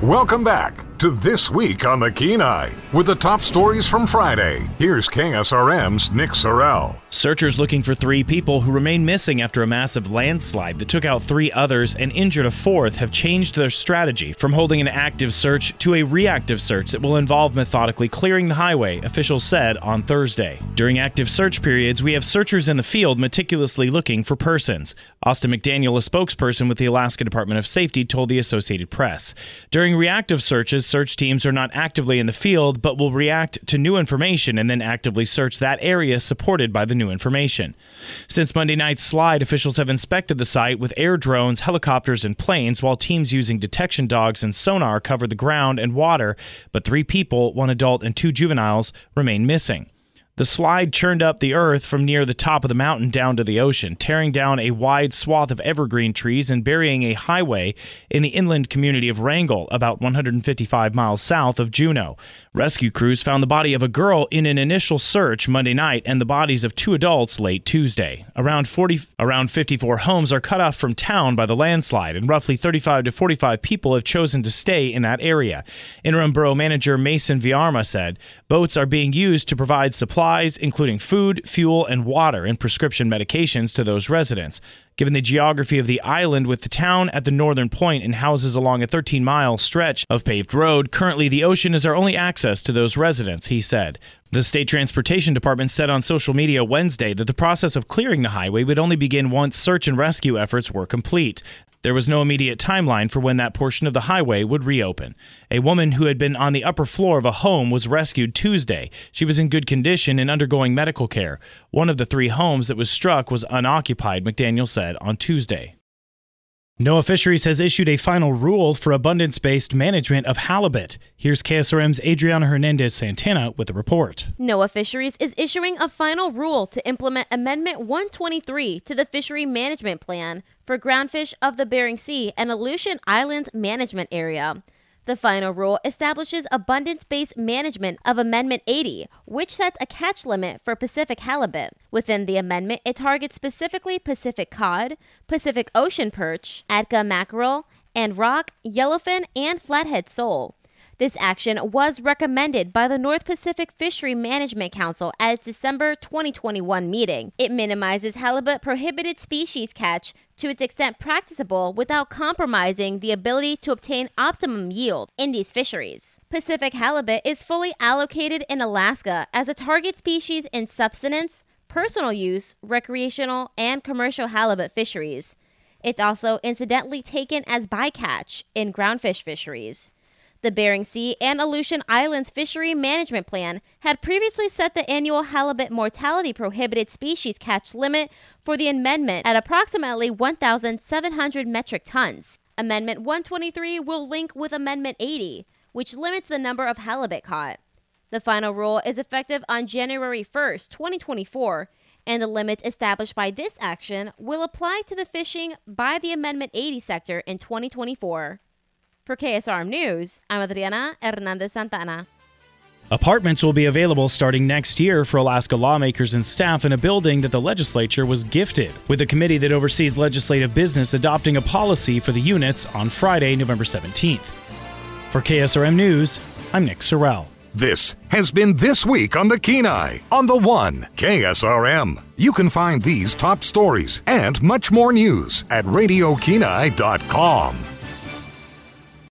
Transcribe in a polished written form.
Welcome back to This Week on the Kenai with the top stories from Friday. Here's KSRM's Nick Sorrell. Searchers looking for 3 people who remain missing after a massive landslide that took out 3 others and injured a 4th have changed their strategy from holding an active search to a reactive search that will involve methodically clearing the highway, officials said on Thursday. During active search periods, we have searchers in the field meticulously looking for persons. Austin McDaniel, a spokesperson with the Alaska Department of Safety, told the Associated Press. During reactive searches, search teams are not actively in the field, but will react to new information and then actively search that area supported by the new information. Since Monday night's slide, officials have inspected the site with air drones, helicopters, and planes, while teams using detection dogs and sonar cover the ground and water, but 3 people, 1 adult and 2 juveniles, remain missing. The slide churned up the earth from near the top of the mountain down to the ocean, tearing down a wide swath of evergreen trees and burying a highway in the inland community of Wrangell, about 155 miles south of Juneau. Rescue crews found the body of a girl in an initial search Monday night and the bodies of 2 adults late Tuesday. Around 54 homes are cut off from town by the landslide, and roughly 35 to 45 people have chosen to stay in that area. Interim Borough Manager Mason Viarma said boats are being used to provide supplies, including food, fuel, and water and prescription medications to those residents. Given the geography of the island, with the town at the northern point and houses along a 13-mile stretch of paved road, currently the ocean is our only access to those residents, he said. The State Transportation Department said on social media Wednesday that the process of clearing the highway would only begin once search and rescue efforts were complete. There was no immediate timeline for when that portion of the highway would reopen. A woman who had been on the upper floor of a home was rescued Tuesday. She was in good condition and undergoing medical care. One of the 3 homes that was struck was unoccupied, McDaniel said on Tuesday. NOAA Fisheries has issued a final rule for abundance-based management of halibut. Here's KSRM's Adriana Hernandez-Santana with the report. NOAA Fisheries is issuing a final rule to implement Amendment 123 to the Fishery Management Plan for groundfish of the Bering Sea and Aleutian Islands Management Area. The final rule establishes abundance-based management of Amendment 80, which sets a catch limit for Pacific halibut. Within the amendment, it targets specifically Pacific cod, Pacific ocean perch, Atka mackerel, and rock, yellowfin, and flathead sole. This action was recommended by the North Pacific Fishery Management Council at its December 2021 meeting. It minimizes halibut prohibited species catch to its extent practicable without compromising the ability to obtain optimum yield in these fisheries. Pacific halibut is fully allocated in Alaska as a target species in subsistence, personal use, recreational, and commercial halibut fisheries. It's also incidentally taken as bycatch in groundfish fisheries. The Bering Sea and Aleutian Islands Fishery Management Plan had previously set the annual halibut mortality prohibited species catch limit for the amendment at approximately 1,700 metric tons. Amendment 123 will link with Amendment 80, which limits the number of halibut caught. The final rule is effective on January 1st, 2024, and the limits established by this action will apply to the fishing by the Amendment 80 sector in 2024. For KSRM News, I'm Adriana Hernandez-Santana. Apartments will be available starting next year for Alaska lawmakers and staff in a building that the legislature was gifted, with a committee that oversees legislative business adopting a policy for the units on Friday, November 17th. For KSRM News, I'm Nick Sorrell. This has been This Week on the Kenai on the One KSRM. You can find these top stories and much more news at RadioKenai.com.